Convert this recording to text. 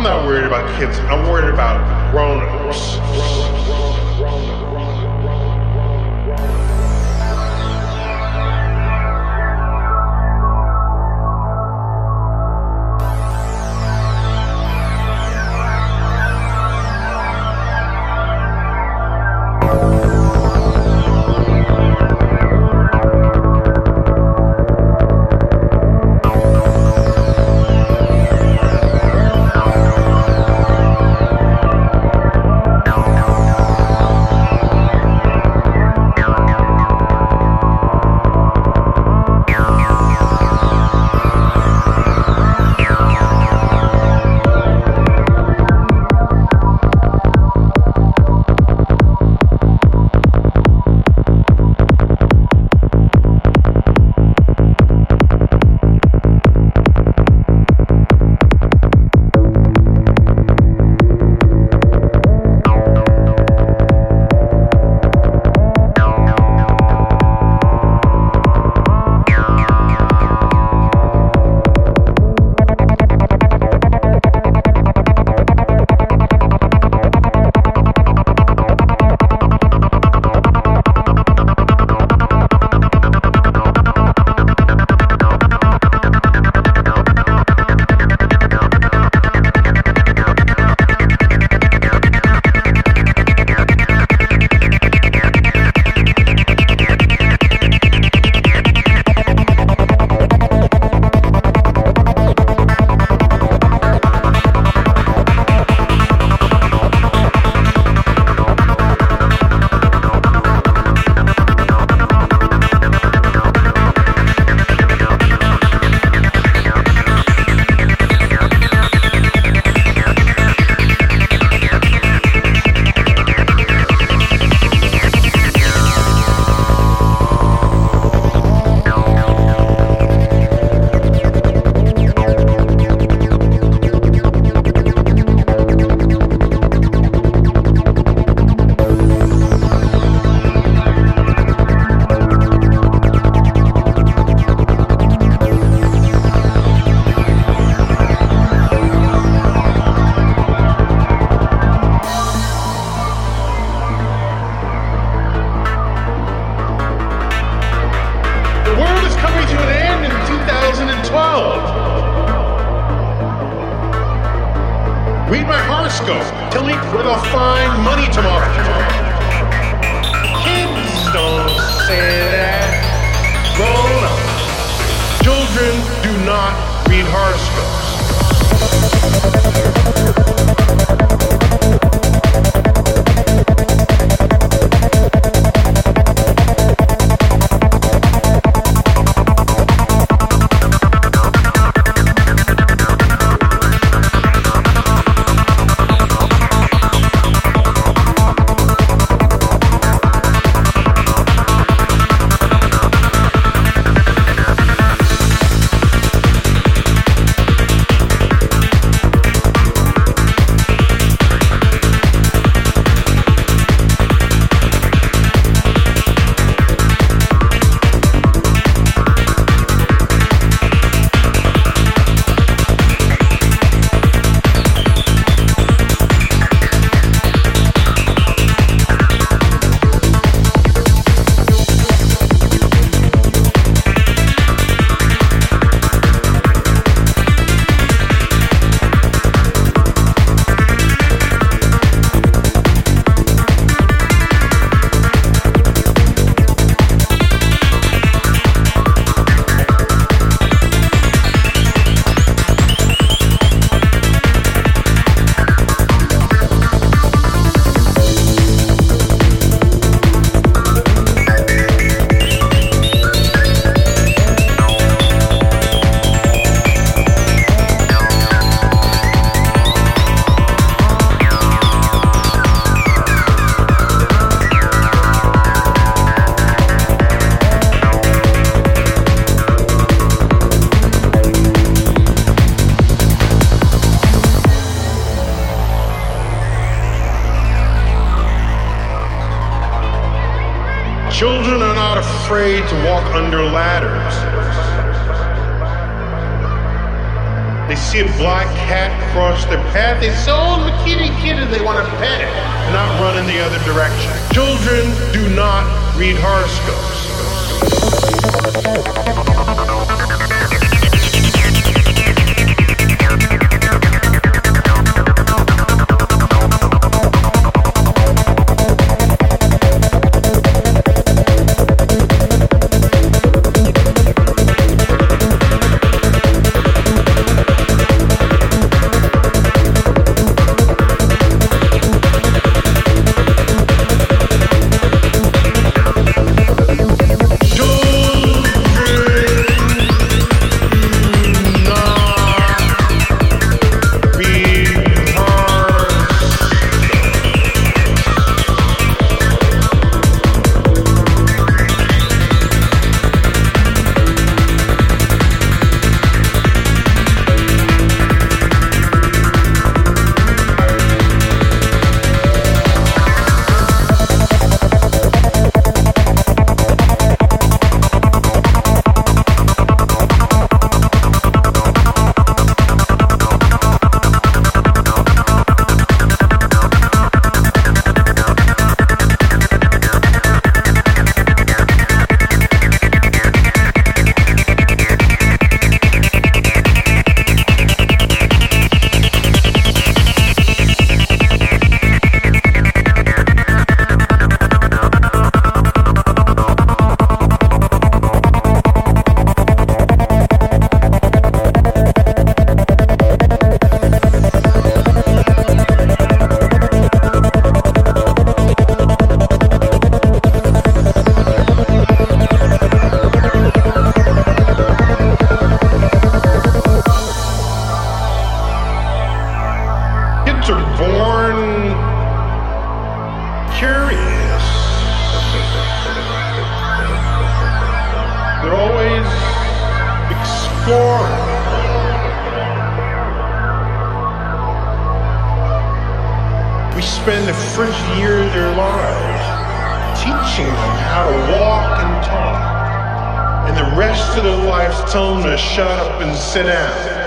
not worried about kids. I'm worried about grown-ups. Read my horoscope. Tell me where they'll find money tomorrow. Kids don't say that. Grown ups. Children do not read horoscopes. Children are not afraid to walk under ladders. They see a black cat cross their path. They say, oh, the kitty, kitty, they want to pet it. They're not running the other direction. Children do not read horoscopes. Kids are born curious. They're always exploring. We spend the first year of their lives teaching them how to walk and talk, and the rest of their lives telling them to shut up and sit down.